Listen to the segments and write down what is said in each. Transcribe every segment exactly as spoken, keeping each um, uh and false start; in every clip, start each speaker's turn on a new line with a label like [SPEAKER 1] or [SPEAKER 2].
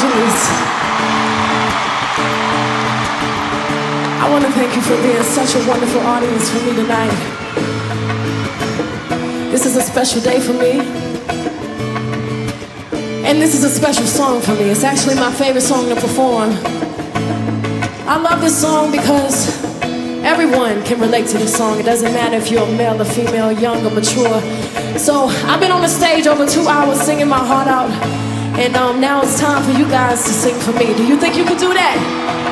[SPEAKER 1] Phillies. I want to thank you for being such a wonderful audience for me tonight. This is a special day for me. And this is a special song for me. It's actually my favorite song to perform. I love this song because everyone can relate to this song. It doesn't matter if you're a male or female, young or mature. So I've been on the stage over two hours singing my heart out. And um, now it's time for you guys to sing for me. Do you think you can do that?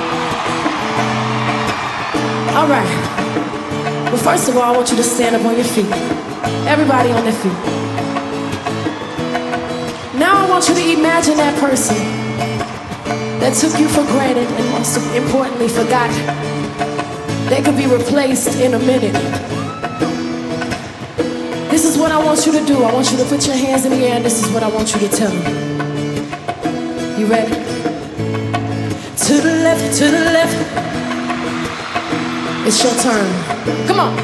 [SPEAKER 1] All right. Well, first of all, I want you to stand up on your feet. Everybody on their feet. Now I want you to imagine that person that took you for granted and most importantly forgot. They could be replaced in a minute. This is what I want you to do. I want you to put your hands in the air and this is what I want you to tell them. You ready? To the left, to the left. It's your turn. Come on.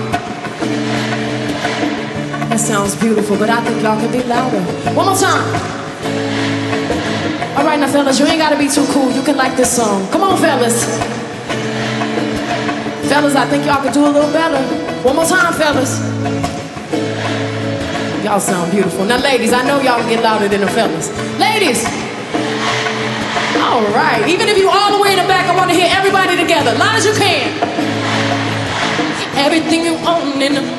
[SPEAKER 1] That sounds beautiful, but I think y'all can be louder. One more time. All right, now fellas, you ain't gotta be too cool. You can like this song. Come on, fellas. Fellas, I think y'all can do a little better. One more time, fellas. Y'all sound beautiful. Now, ladies, I know y'all can get louder than the fellas. Ladies. All right. Even if you all the way in the back, I want to hear everybody together. Loud as you can. Everything you own in the...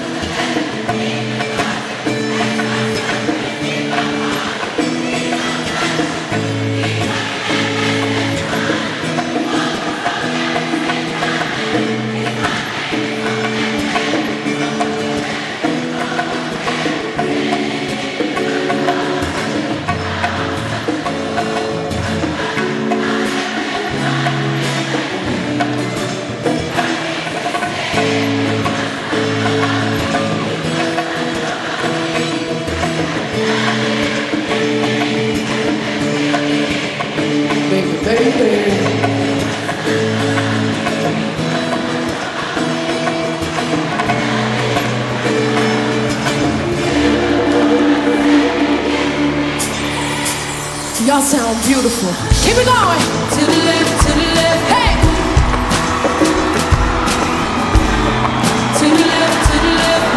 [SPEAKER 1] Y'all sound beautiful. Keep it going. To the left, to the left. Hey! To the left, to the left.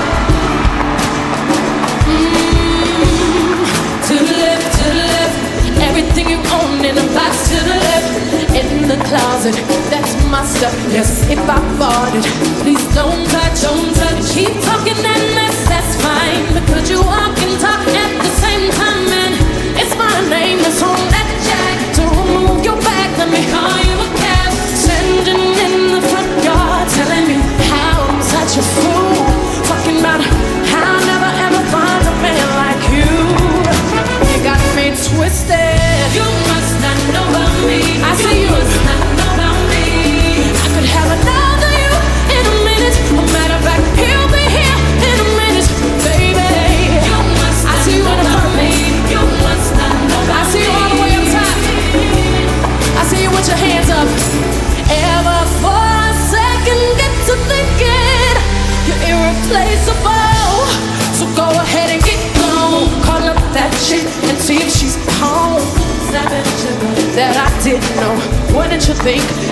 [SPEAKER 1] Mm, to the left, to the left. Everything you own in a box to the left. In the closet, that's my stuff. Yes, if I bought it, please don't touch, don't touch. Keep talking that mess, that's fine. But could you walk and talk at the same time, man? It's my name that's on that jack. To remove your back, let me call you a cab. Sending in the front yard, telling me how I'm such a fool. Talking about how I'll never ever find a man like you. You got me twisted. You must not know about me. I see you. You must not know about me. I could have another you in a minute. A matter of fact, he'll be here in a minute, baby. You must not I see you know about me. You must not know about me. I see you all the way up top. I see you with your hands up. Ever for a second get to thinking you're irreplaceable. So go ahead and get gone. Call up that chick and see if she's home. That I didn't know. What did you think?